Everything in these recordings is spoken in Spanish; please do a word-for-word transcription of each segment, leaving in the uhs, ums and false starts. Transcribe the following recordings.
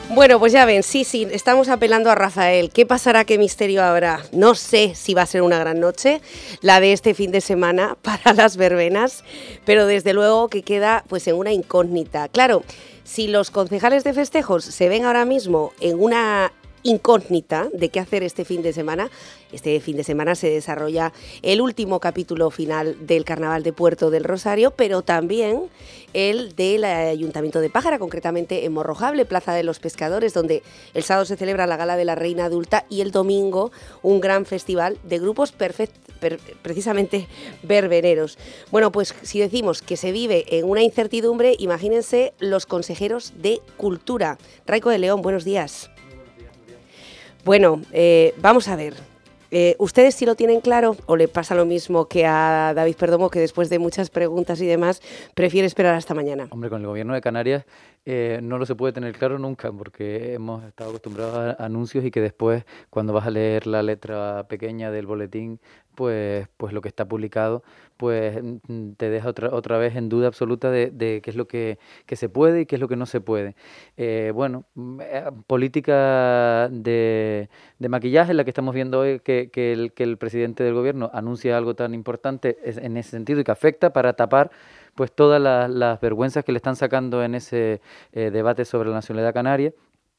Bueno, pues ya ven, sí, sí, estamos apelando a Rafael. ¿Qué pasará? ¿Qué misterio habrá? No sé si va a ser una gran noche, la de este fin de semana para las verbenas, pero desde luego que queda pues en una incógnita. Claro, si los concejales de festejos se ven ahora mismo en una incógnita de qué hacer este fin de semana. Este fin de semana se desarrolla el último capítulo final del Carnaval de Puerto del Rosario, pero también el del Ayuntamiento de Pájara, concretamente en Morrojable, Plaza de los Pescadores, donde el sábado se celebra la Gala de la Reina Adulta y el domingo un gran festival de grupos perfect, per, precisamente verbeneros. Bueno, pues si decimos que se vive en una incertidumbre, imagínense los consejeros de Cultura. Raico de León, buenos días. Bueno, eh, vamos a ver, eh, ¿ustedes sí lo tienen claro o le pasa lo mismo que a David Perdomo, que después de muchas preguntas y demás prefiere esperar hasta mañana? Hombre, con el gobierno de Canarias eh, no lo se puede tener claro nunca, porque hemos estado acostumbrados a anuncios y que después, cuando vas a leer la letra pequeña del boletín, pues, pues lo que está publicado, pues te deja otra otra vez en duda absoluta de, de qué es lo que, que se puede y qué es lo que no se puede. Eh, bueno, eh, política de, de maquillaje, la que estamos viendo hoy, que, que, el, que el presidente del gobierno anuncia algo tan importante es, en ese sentido y que afecta para tapar pues todas las, las vergüenzas que le están sacando en ese eh, debate sobre la nacionalidad canaria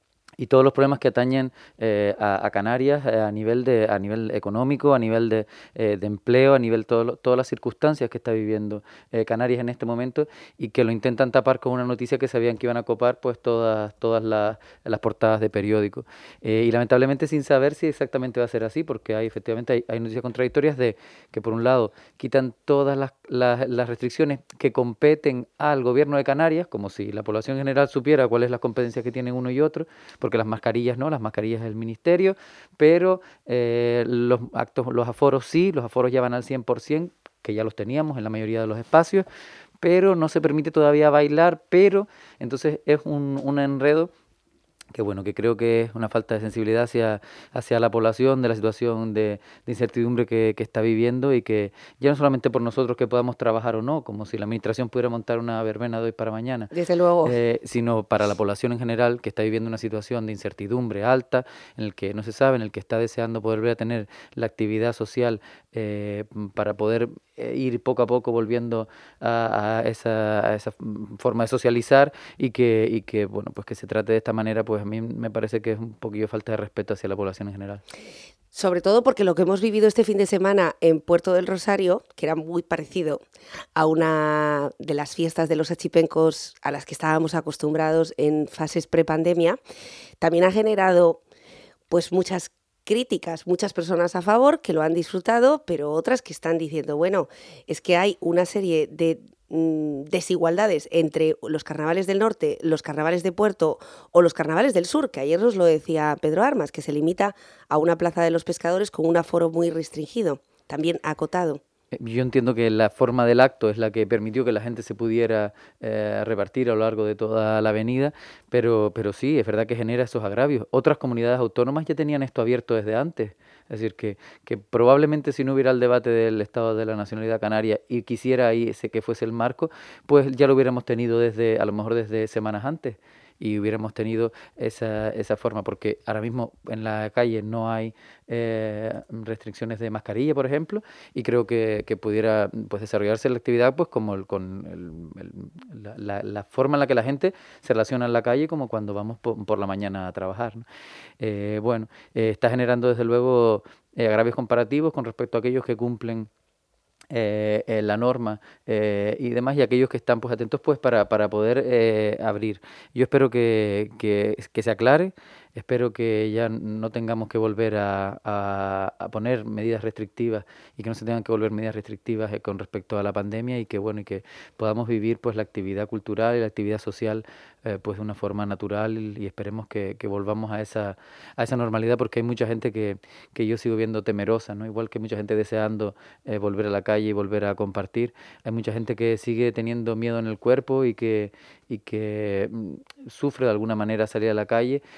y todos los problemas que atañen eh, a, a Canarias eh, a nivel de a nivel económico, a nivel de, eh, de empleo, a nivel de todas las circunstancias que está viviendo eh, Canarias en este momento y que lo intentan tapar con una noticia que sabían que iban a copar pues todas todas las, las portadas de periódicos. Eh, y lamentablemente sin saber si exactamente va a ser así, porque hay efectivamente hay, hay noticias contradictorias de que por un lado quitan todas las, las, las restricciones que competen al gobierno de Canarias, como si la población en general supiera cuáles son las competencias que tienen uno y otro, porque las mascarillas no, las mascarillas del ministerio, pero eh, los actos, los aforos sí, los aforos ya van al cien por ciento, que ya los teníamos en la mayoría de los espacios, pero no se permite todavía bailar, pero entonces es un, un enredo que bueno, que creo que es una falta de sensibilidad hacia, hacia la población, de la situación de, de incertidumbre que, que está viviendo y que ya no solamente por nosotros que podamos trabajar o no, como si la administración pudiera montar una verbena de hoy para mañana, Desde luego. eh, sino para la población en general que está viviendo una situación de incertidumbre alta, en el que no se sabe, en el que está deseando poder volver a tener la actividad social eh, para poder eh, ir poco a poco volviendo a, a, esa, a esa forma de socializar y que, y que bueno, pues que se trate de esta manera, pues a mí me parece que es un poquillo falta de respeto hacia la población en general. Sobre todo porque lo que hemos vivido este fin de semana en Puerto del Rosario, que era muy parecido a una de las fiestas de los achipencos a las que estábamos acostumbrados en fases prepandemia, también ha generado pues muchas críticas, muchas personas a favor que lo han disfrutado, pero otras que están diciendo, bueno, es que hay una serie de desigualdades entre los carnavales del norte, los carnavales de Puerto o los carnavales del sur, que ayer nos lo decía Pedro Armas, que se limita a una plaza de los pescadores con un aforo muy restringido, también acotado. Yo entiendo que la forma del acto es la que permitió que la gente se pudiera eh, repartir a lo largo de toda la avenida, pero, pero sí, es verdad que genera esos agravios. Otras comunidades autónomas ya tenían esto abierto desde antes. Es decir, que, que probablemente si no hubiera el debate del Estado de la Nacionalidad Canaria y quisiera ahí ese que fuese el marco, pues ya lo hubiéramos tenido desde, a lo mejor desde semanas antes. Y hubiéramos tenido esa, esa forma, porque ahora mismo en la calle no hay eh, restricciones de mascarilla, por ejemplo, y creo que, que pudiera pues desarrollarse la actividad pues como el, con el, el, la, la, la forma en la que la gente se relaciona en la calle, como cuando vamos por, por la mañana a trabajar, ¿no? Eh, bueno, eh, está generando desde luego eh, agravios comparativos con respecto a aquellos que cumplen Eh, eh, la norma eh, y demás, y aquellos que están pues atentos pues para, para poder eh, abrir. Yo espero que, que, que se aclare, espero que ya no tengamos que volver a, a, a poner medidas restrictivas y que no se tengan que volver medidas restrictivas eh, con respecto a la pandemia y que bueno y que podamos vivir pues la actividad cultural y la actividad social eh, pues de una forma natural y, y esperemos que, que volvamos a esa, a esa normalidad, porque hay mucha gente que, que yo sigo viendo temerosa, ¿no? Igual que mucha gente deseando eh, volver a la calle y volver a compartir. Hay mucha gente que sigue teniendo miedo en el cuerpo y que, y que mm, sufre de alguna manera salir a la calle y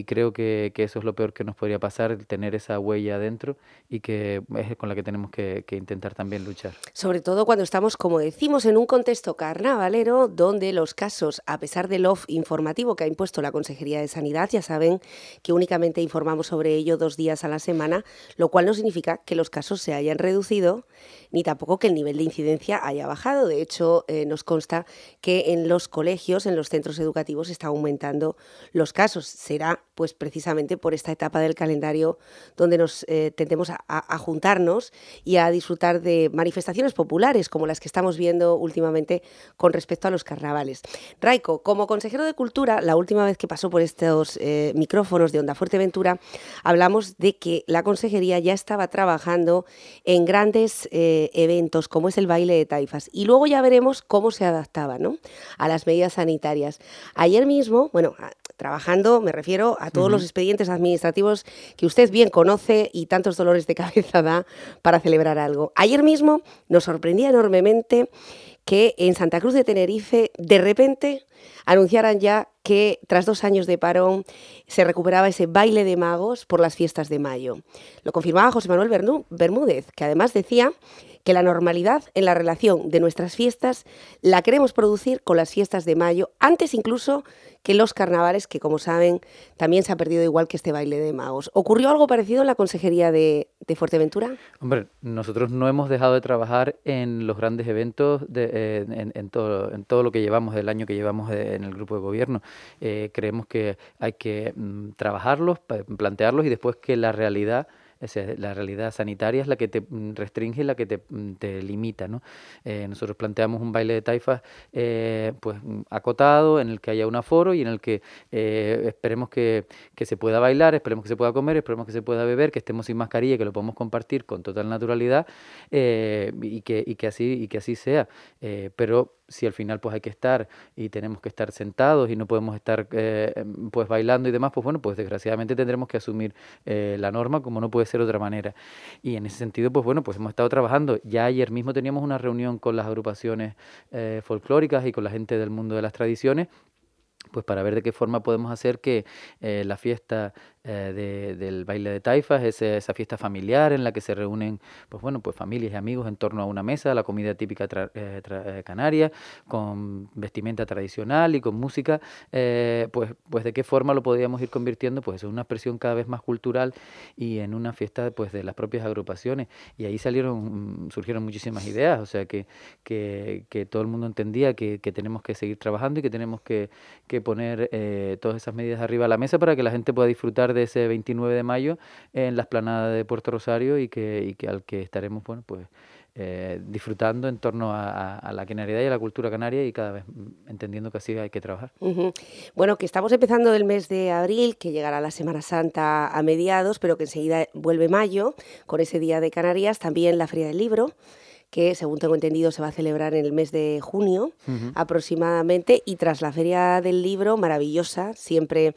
creo que, que eso es lo peor que nos podría pasar, tener esa huella adentro y que es con la que tenemos que, que intentar también luchar. Sobre todo cuando estamos, como decimos, en un contexto carnavalero donde los casos, a pesar del off informativo que ha impuesto la Consejería de Sanidad, ya saben que únicamente informamos sobre ello dos días a la semana, lo cual no significa que los casos se hayan reducido ni tampoco que el nivel de incidencia haya bajado. De hecho, eh, nos consta que en los colegios, en los centros educativos, está aumentando los casos. Será pues precisamente por esta etapa del calendario donde nos eh, tendemos a, a juntarnos y a disfrutar de manifestaciones populares como las que estamos viendo últimamente con respecto a los carnavales. Raico, como consejero de Cultura, la última vez que pasó por estos eh, micrófonos de Onda Fuerteventura, hablamos de que la Consejería ya estaba trabajando en grandes eh, eventos como es el baile de taifas y luego ya veremos cómo se adaptaba, ¿no?, a las medidas sanitarias. Ayer mismo, bueno, trabajando me refiero a todos uh-huh. los expedientes administrativos que usted bien conoce y tantos dolores de cabeza da para celebrar algo. Ayer mismo nos sorprendía enormemente que en Santa Cruz de Tenerife de repente anunciaran ya que tras dos años de parón se recuperaba ese baile de magos por las fiestas de mayo. Lo confirmaba José Manuel Bermúdez, que además decía que la normalidad en la relación de nuestras fiestas la queremos producir con las fiestas de mayo, antes incluso que los carnavales, que como saben también se ha perdido igual que este baile de magos. ¿Ocurrió algo parecido en la Consejería de, de Fuerteventura? Hombre, nosotros no hemos dejado de trabajar en los grandes eventos, de, eh, en, en, todo, en todo lo que llevamos, del año que llevamos de, en el grupo de gobierno. Eh, creemos que hay que mm, trabajarlos, plantearlos y después que la realidad... O sea, la realidad sanitaria es la que te restringe y la que te, te limita, ¿no? Eh, nosotros planteamos un baile de taifas eh, pues acotado, en el que haya un aforo y en el que eh, esperemos que, que se pueda bailar, esperemos que se pueda comer, esperemos que se pueda beber, que estemos sin mascarilla, que lo podamos compartir con total naturalidad eh, y, que, y, que así, y que así sea. Eh, pero si al final pues hay que estar y tenemos que estar sentados y no podemos estar eh, pues bailando y demás, pues bueno, pues desgraciadamente tendremos que asumir eh, la norma, como no puede ser de otra manera. Y en ese sentido, pues bueno, pues hemos estado trabajando. Ya ayer mismo teníamos una reunión con las agrupaciones eh, folclóricas y con la gente del mundo de las tradiciones, pues para ver de qué forma podemos hacer que eh, la fiesta eh, de, del baile de taifas, ese, esa fiesta familiar en la que se reúnen pues bueno, pues familias y amigos en torno a una mesa, la comida típica tra, eh, tra, eh, canaria, con vestimenta tradicional y con música, eh, pues, pues de qué forma lo podríamos ir convirtiendo pues en una expresión cada vez más cultural y en una fiesta pues de las propias agrupaciones. Y ahí salieron, surgieron muchísimas ideas, o sea que, que, que todo el mundo entendía que, que tenemos que seguir trabajando y que tenemos que, que poner eh, todas esas medidas arriba a la mesa para que la gente pueda disfrutar de ese veintinueve de mayo en la explanada de Puerto Rosario y que, y que al que estaremos bueno pues eh, disfrutando en torno a, a, a la canariedad y a la cultura canaria y cada vez entendiendo que así hay que trabajar. Uh-huh. Bueno, que estamos empezando el mes de abril, que llegará la Semana Santa a mediados, pero que enseguida vuelve mayo, con ese Día de Canarias, también la Feria del Libro, que según tengo entendido se va a celebrar en el mes de junio uh-huh. aproximadamente, y tras la Feria del Libro, maravillosa, siempre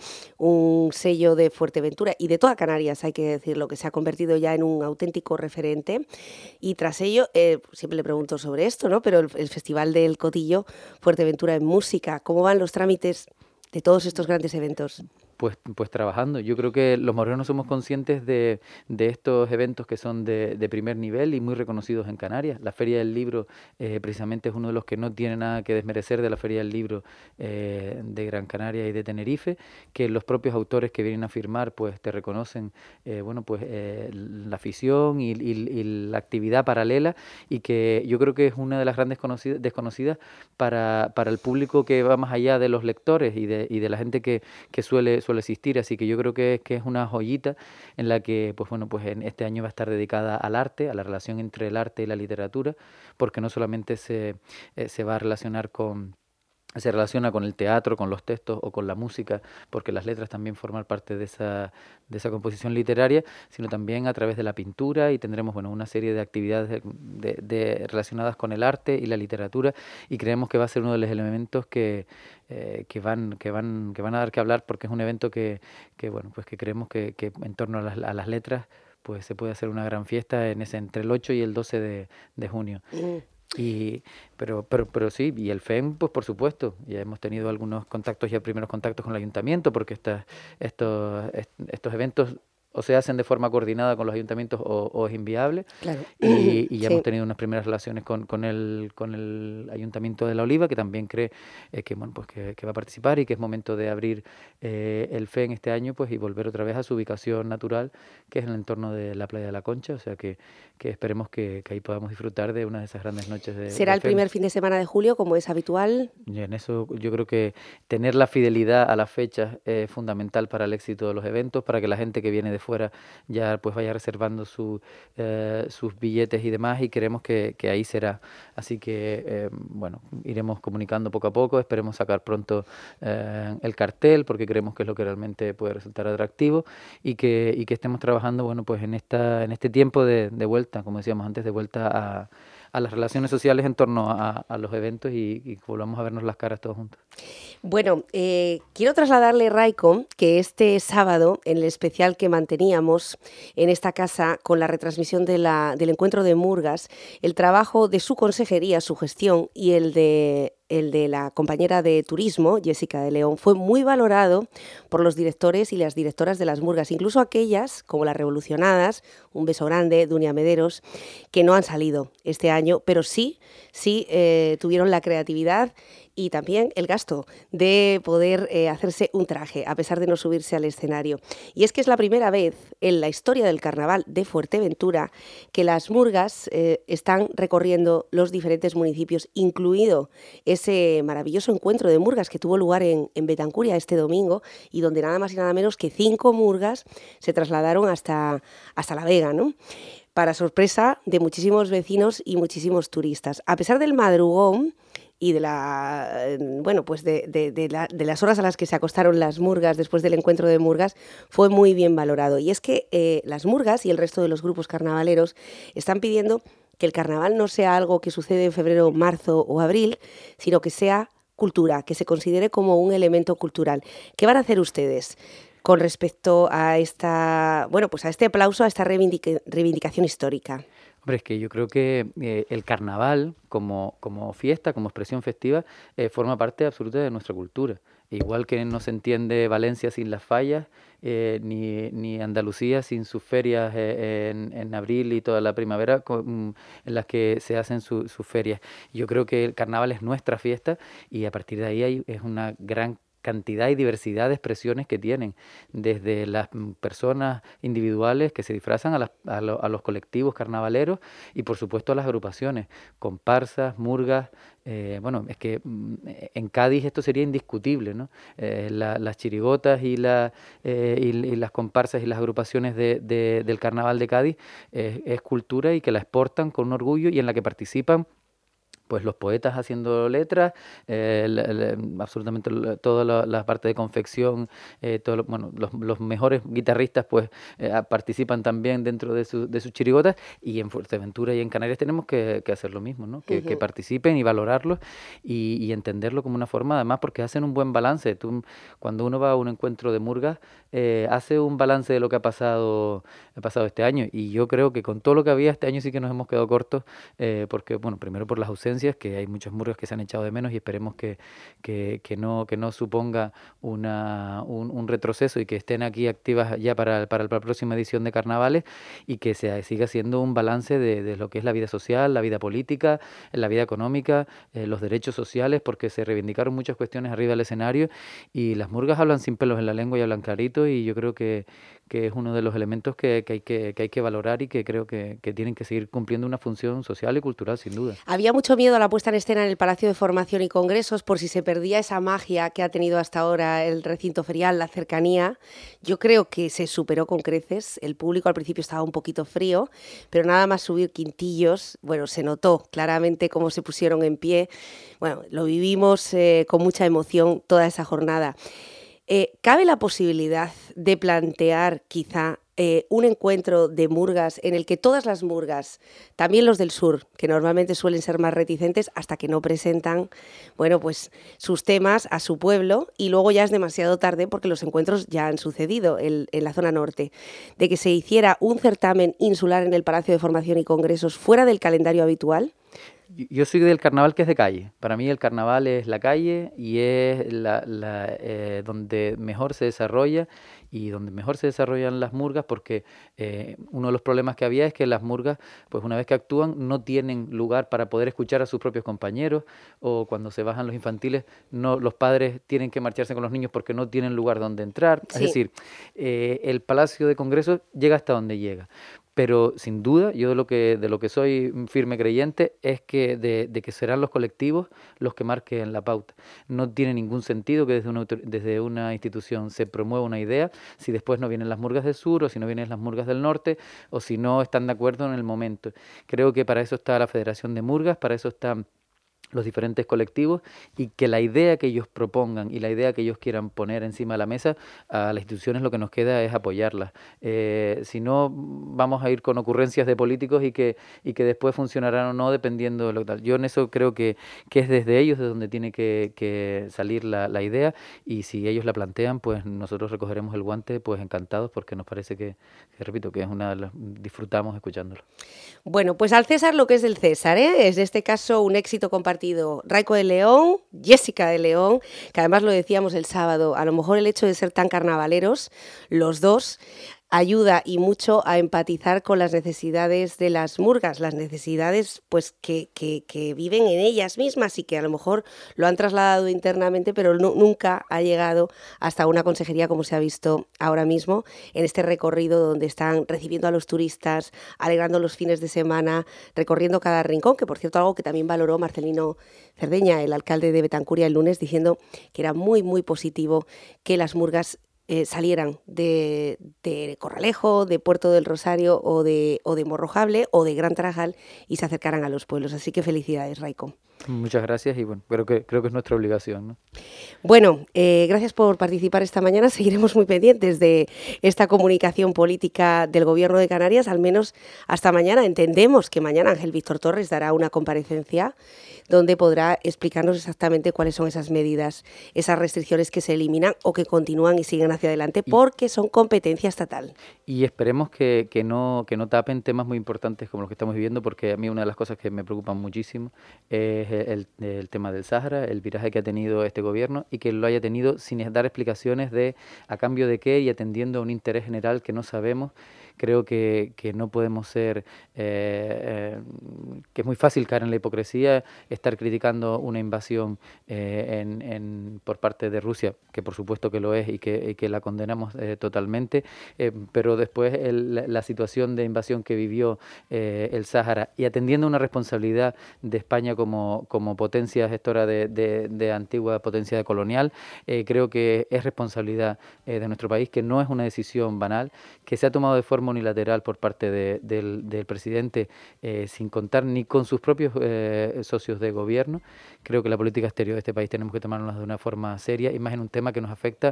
un sello de Fuerteventura y de toda Canarias, hay que decirlo, que se ha convertido ya en un auténtico referente, y tras ello, eh, siempre le pregunto sobre esto, ¿no? Pero el, el Festival del Cotillo, Fuerteventura en Música, ¿cómo van los trámites de todos estos grandes eventos? Pues, pues trabajando. Yo creo que los morenos somos conscientes de, de estos eventos que son de, de primer nivel y muy reconocidos en Canarias. La Feria del Libro eh, precisamente es uno de los que no tiene nada que desmerecer de la Feria del Libro eh, de Gran Canaria y de Tenerife, que los propios autores que vienen a firmar pues te reconocen eh, bueno pues eh, la afición y, y, y la actividad paralela, y que yo creo que es una de las grandes conocidas, desconocidas para, para el público que va más allá de los lectores y de, y de la gente que, que suele suele existir, así que yo creo que es, que es una joyita en la que pues bueno pues en este año va a estar dedicada al arte, a la relación entre el arte y la literatura, porque no solamente se, eh, se va a relacionar con se relaciona con el teatro, con los textos o con la música, porque las letras también forman parte de esa, de esa composición literaria, sino también a través de la pintura, y tendremos bueno, una serie de actividades de, de, de relacionadas con el arte y la literatura, y creemos que va a ser uno de los elementos que, eh, que, van, que, van, que van a dar que hablar, porque es un evento que, que, bueno, pues que creemos que, que en torno a las, a las letras pues se puede hacer una gran fiesta en ese, entre el ocho y el doce de, de junio. Mm. Y, pero, pero, pero sí, y el F E M, pues por supuesto, ya hemos tenido algunos contactos, ya primeros contactos con el ayuntamiento, porque estas, estos, estos eventos o se hacen de forma coordinada con los ayuntamientos o, o es inviable. Claro. Y, y ya Sí. hemos tenido unas primeras relaciones con, con, el, con el Ayuntamiento de La Oliva, que también cree eh, que, bueno, pues que, que va a participar y que es momento de abrir eh, el F E M este año, pues, y volver otra vez a su ubicación natural, que es en el entorno de la Playa de la Concha. O sea que, que esperemos que, que ahí podamos disfrutar de una de esas grandes noches de ¿Será de el primer fin de semana de julio, como es habitual? Y en eso yo creo que tener la fidelidad a las fechas es fundamental para el éxito de los eventos, para que la gente que viene de fuera ya pues vaya reservando su, eh, sus billetes y demás, y queremos que, que ahí será. Así que, eh, bueno, iremos comunicando poco a poco, esperemos sacar pronto eh, el cartel, porque creemos que es lo que realmente puede resultar atractivo, y que, y que estemos trabajando, bueno, pues en, esta, en este tiempo de, de vuelta, como decíamos antes, de vuelta a a las relaciones sociales en torno a, a los eventos y, y volvamos a vernos las caras todos juntos. Bueno, eh, quiero trasladarle, Raiko, que este sábado, en el especial que manteníamos en esta casa con la retransmisión de la, del encuentro de Murgas, el trabajo de su consejería, su gestión y el de el de la compañera de turismo, Jessica de León, fue muy valorado por los directores y las directoras de las Murgas, incluso aquellas, como las Revolucionadas, un beso grande, Dunia Mederos, que no han salido este año, pero sí, sí eh, tuvieron la creatividad y también el gasto de poder eh, hacerse un traje, a pesar de no subirse al escenario. Y es que es la primera vez en la historia del carnaval de Fuerteventura que las Murgas eh, están recorriendo los diferentes municipios, incluido ese maravilloso encuentro de Murgas que tuvo lugar en, en Betancuria este domingo, y donde nada más y nada menos que cinco Murgas se trasladaron hasta, hasta La Vega, ¿no?, para sorpresa de muchísimos vecinos y muchísimos turistas. A pesar del madrugón y de la bueno pues de, de, de, la, de las horas a las que se acostaron las Murgas después del encuentro de Murgas, fue muy bien valorado. Y es que eh, las Murgas y el resto de los grupos carnavaleros están pidiendo que el carnaval no sea algo que sucede en febrero, marzo o abril, sino que sea cultura, que se considere como un elemento cultural. ¿Qué van a hacer ustedes con respecto a esta, bueno, pues a este aplauso, a esta reivindica- reivindicación histórica? Hombre, es que yo creo que eh, el carnaval como, como fiesta, como expresión festiva, eh, forma parte absoluta de nuestra cultura. Igual que no se entiende Valencia sin las fallas, eh, ni, ni Andalucía sin sus ferias eh, en, en abril y toda la primavera con, en las que se hacen su, sus ferias. Yo creo que el carnaval es nuestra fiesta y a partir de ahí hay, es una gran cantidad y diversidad de expresiones que tienen, desde las personas individuales que se disfrazan a, las, a, lo, a los colectivos carnavaleros y por supuesto a las agrupaciones, comparsas, murgas. Eh, bueno, es que mm, en Cádiz esto sería indiscutible, ¿no? Eh, la, las chirigotas y, la, eh, y, y las comparsas y las agrupaciones de, de, del carnaval de Cádiz eh, es cultura y que la exportan con un orgullo y en la que participan pues los poetas haciendo letras, eh, el, el, absolutamente toda la, la parte de confección, eh, todo lo, bueno, los, los mejores guitarristas pues eh, participan también dentro de, su, de sus chirigotas, y en Fuerteventura y en Canarias tenemos que, que hacer lo mismo, ¿no? Que, uh-huh. que participen y valorarlos y, y entenderlo como una forma, además porque hacen un buen balance. Tú, cuando uno va a un encuentro de murgas, eh, hace un balance de lo que ha pasado, ha pasado este año, y yo creo que con todo lo que había este año sí que nos hemos quedado cortos, eh, porque, bueno, primero por las ausencias, que hay muchas murgas que se han echado de menos y esperemos que, que, que, no, que no suponga una, un, un retroceso y que estén aquí activas ya para, para la próxima edición de carnavales, y que se siga siendo un balance de, de lo que es la vida social, la vida política, la vida económica, eh, los derechos sociales, porque se reivindicaron muchas cuestiones arriba del escenario y las murgas hablan sin pelos en la lengua y hablan clarito, y yo creo que, que es uno de los elementos que, que, hay, que, que hay que valorar y que creo que, que tienen que seguir cumpliendo una función social y cultural, sin duda. Había mucho miedo a la puesta en escena en el Palacio de Formación y Congresos por si se perdía esa magia que ha tenido hasta ahora el recinto ferial, la cercanía. Yo creo que se superó con creces. El público al principio estaba un poquito frío, pero nada más subir Quintillos, bueno, se notó claramente cómo se pusieron en pie. Bueno, lo vivimos eh, con mucha emoción toda esa jornada. Eh, ¿Cabe la posibilidad de plantear quizá eh, un encuentro de murgas en el que todas las murgas, también los del sur, que normalmente suelen ser más reticentes hasta que no presentan, bueno, pues sus temas a su pueblo, y luego ya es demasiado tarde porque los encuentros ya han sucedido en, en la zona norte, de que se hiciera un certamen insular en el Palacio de Formación y Congresos fuera del calendario habitual? Yo soy del carnaval que es de calle. Para mí el carnaval es la calle y es la, la, eh, donde mejor se desarrolla y donde mejor se desarrollan las murgas, porque eh, uno de los problemas que había es que las murgas, pues una vez que actúan, no tienen lugar para poder escuchar a sus propios compañeros, o cuando se bajan los infantiles, no, los padres tienen que marcharse con los niños porque no tienen lugar donde entrar. Sí. Es decir, eh, el Palacio de Congresos llega hasta donde llega. Pero sin duda, yo de lo que de lo que soy firme creyente es que de, de que serán los colectivos los que marquen la pauta. No tiene ningún sentido que desde una, desde una institución se promueva una idea si después no vienen las murgas del sur, o si no vienen las murgas del norte, o si no están de acuerdo en el momento. Creo que para eso está la Federación de Murgas, para eso están los diferentes colectivos, y que la idea que ellos propongan y la idea que ellos quieran poner encima de la mesa, a las instituciones lo que nos queda es apoyarlas. Eh, si no, vamos a ir con ocurrencias de políticos y que, y que después funcionarán o no dependiendo de lo tal. Yo en eso creo que, que es desde ellos de donde tiene que, que salir la, la idea, y si ellos la plantean, pues nosotros recogeremos el guante, pues encantados, porque nos parece que, que repito, que es una de las, disfrutamos escuchándolo. Bueno, pues al César lo que es del César, ¿eh? Es en este caso un éxito compartido. Raico de León, Jessica de León, que además lo decíamos el sábado, a lo mejor el hecho de ser tan carnavaleros, los dos, ayuda y mucho a empatizar con las necesidades de las murgas, las necesidades pues que, que, que viven en ellas mismas y que a lo mejor lo han trasladado internamente, pero no, nunca ha llegado hasta una consejería como se ha visto ahora mismo en este recorrido donde están recibiendo a los turistas, alegrando los fines de semana, recorriendo cada rincón, que por cierto algo que también valoró Marcelino Cerdeña, el alcalde de Betancuria, el lunes, diciendo que era muy muy positivo que las murgas Eh, salieran de, de Corralejo, de Puerto del Rosario o de, o de Morrojable o de Gran Tarajal y se acercaran a los pueblos. Así que felicidades, Raico. Muchas gracias y bueno, creo que, creo que es nuestra obligación, ¿no? Bueno, eh, gracias por participar esta mañana. Seguiremos muy pendientes de esta comunicación política del Gobierno de Canarias, al menos hasta mañana. Entendemos que mañana Ángel Víctor Torres dará una comparecencia donde podrá explicarnos exactamente cuáles son esas medidas, esas restricciones que se eliminan o que continúan y siguen hacia adelante, porque son competencia estatal. Y esperemos que, que, no, que no tapen temas muy importantes como los que estamos viviendo, porque a mí una de las cosas que me preocupan muchísimo es el, el tema del Sáhara, el viraje que ha tenido este gobierno, y que lo haya tenido sin dar explicaciones de a cambio de qué y atendiendo a un interés general que no sabemos. Creo que, que no podemos ser, eh, eh, que es muy fácil caer en la hipocresía, estar criticando una invasión eh, en, en, por parte de Rusia, que por supuesto que lo es y que, y que la condenamos eh, totalmente, eh, pero después el, la situación de invasión que vivió eh, el Sáhara, y atendiendo una responsabilidad de España como, como potencia gestora de, de, de antigua potencia colonial, eh, creo que es responsabilidad eh, de nuestro país, que no es una decisión banal, que se ha tomado de forma unilateral por parte de, del, del presidente, eh, sin contar ni con sus propios eh, socios de gobierno. Creo que la política exterior de este país tenemos que tomarla de una forma seria, y más en un tema que nos afecta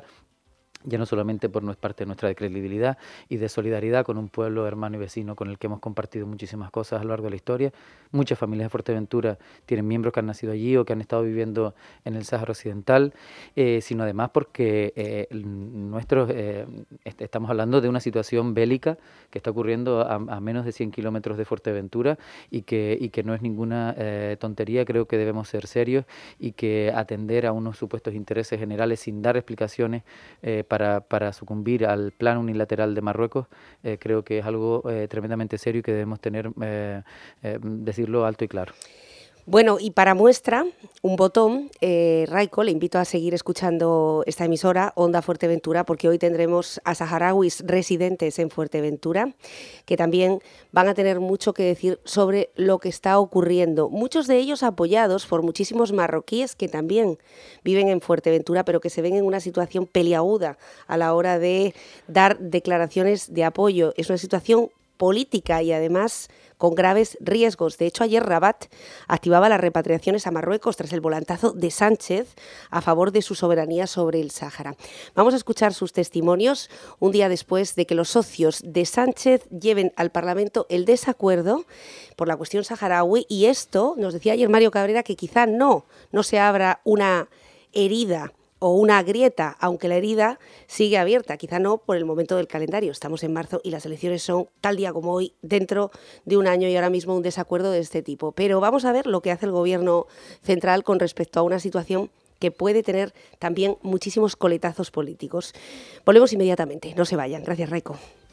ya no solamente por nuestra parte de nuestra credibilidad y de solidaridad con un pueblo hermano y vecino con el que hemos compartido muchísimas cosas a lo largo de la historia. Muchas familias de Fuerteventura tienen miembros que han nacido allí o que han estado viviendo en el Sáhara Occidental, eh, sino además porque eh, nuestros, eh, est- estamos hablando de una situación bélica que está ocurriendo a, a menos de cien kilómetros de Fuerteventura, y que, y que no es ninguna eh, tontería. Creo que debemos ser serios y que atender a unos supuestos intereses generales sin dar explicaciones eh, Para, para sucumbir al plan unilateral de Marruecos, eh, creo que es algo eh, tremendamente serio y que debemos tener, eh, eh, decirlo alto y claro. Bueno, y para muestra, un botón, eh, Raico, le invito a seguir escuchando esta emisora, Onda Fuerteventura, porque hoy tendremos a saharauis residentes en Fuerteventura, que también van a tener mucho que decir sobre lo que está ocurriendo. Muchos de ellos apoyados por muchísimos marroquíes que también viven en Fuerteventura, pero que se ven en una situación peliaguda a la hora de dar declaraciones de apoyo. Es una situación política y además con graves riesgos. De hecho, ayer Rabat activaba las repatriaciones a Marruecos tras el volantazo de Sánchez a favor de su soberanía sobre el Sáhara. Vamos a escuchar sus testimonios un día después de que los socios de Sánchez lleven al Parlamento el desacuerdo por la cuestión saharaui, y esto, nos decía ayer Mario Cabrera, que quizá no, no se abra una herida o una grieta, aunque la herida sigue abierta, quizá no por el momento del calendario. Estamos en marzo y las elecciones son tal día como hoy, dentro de un año, y ahora mismo un desacuerdo de este tipo. Pero vamos a ver lo que hace el Gobierno central con respecto a una situación que puede tener también muchísimos coletazos políticos. Volvemos inmediatamente, no se vayan. Gracias, Raiko.